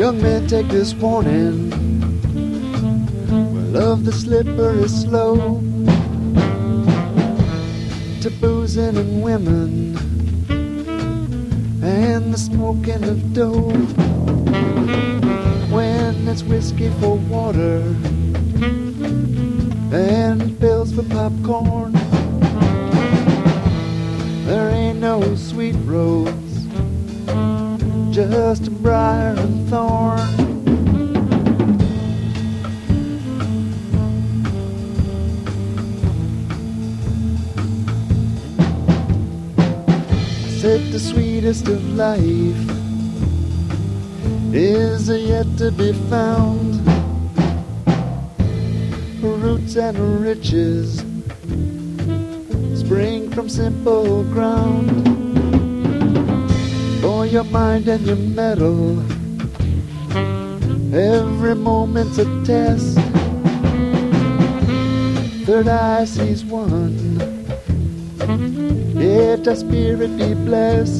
Young men, take this warning. Well, of the slippery slope to boozing and women and the smoking of dope. When it's whiskey for water and pills for popcorn, there ain't no sweet rose, just a briar and thorn. I said the sweetest of life is yet to be found. Roots and riches spring from simple ground. For your mind and your metal, every moment's a test. Third eye sees one, yet our spirit be blessed.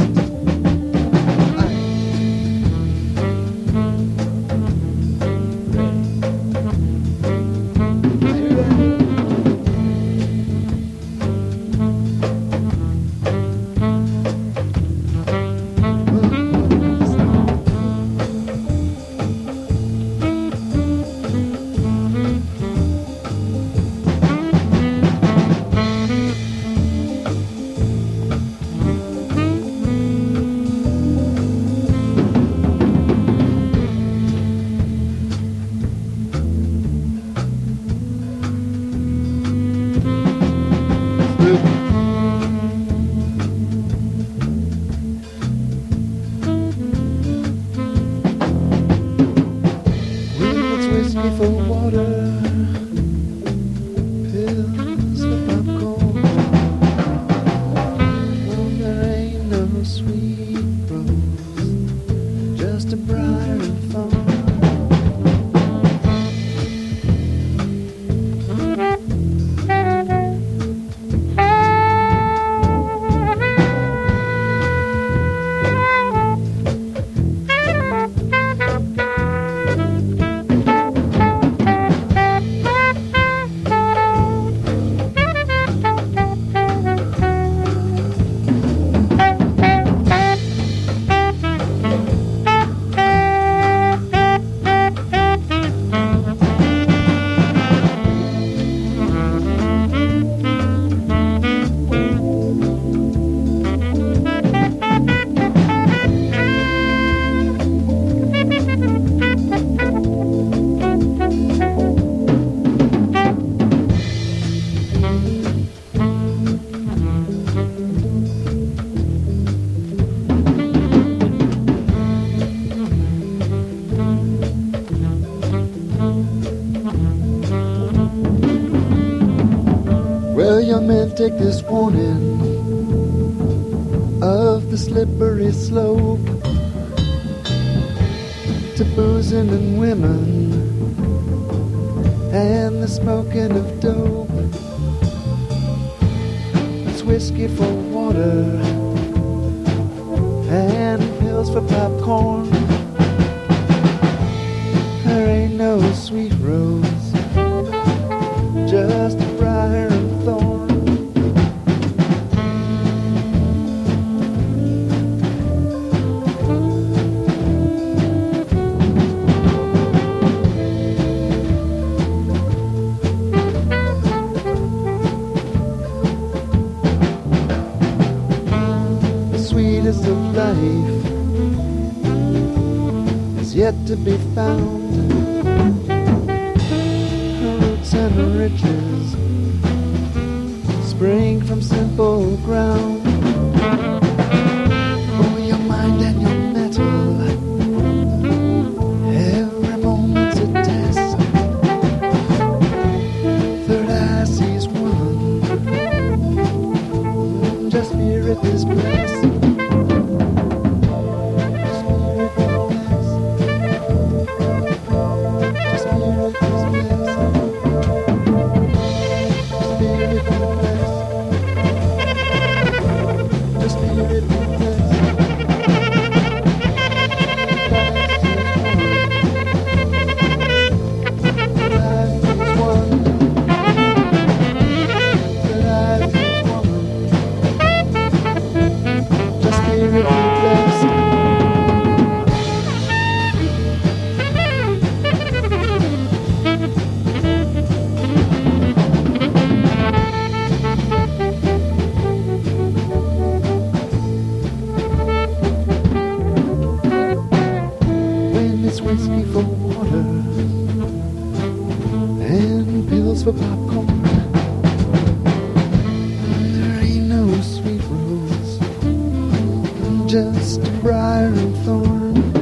For water, pills for popcorn. Oh, there ain't no sweet rose, just a briar and thorn. Well, young men, take this warning of the slippery slope to boozing and women and the smoking of dope. It's whiskey for water and pills for popcorn. There ain't no sweet rose, just a briar and thorn. The sweetest of life is yet to be found. Roots and riches spring from simple ground. Oh, your mind and your metal, every moment's a test. Third eye sees one, just spirit is blessed. Spirit is blessed. whiskey for water and pills for popcorn. There ain't no sweet rose, just a briar and thorn.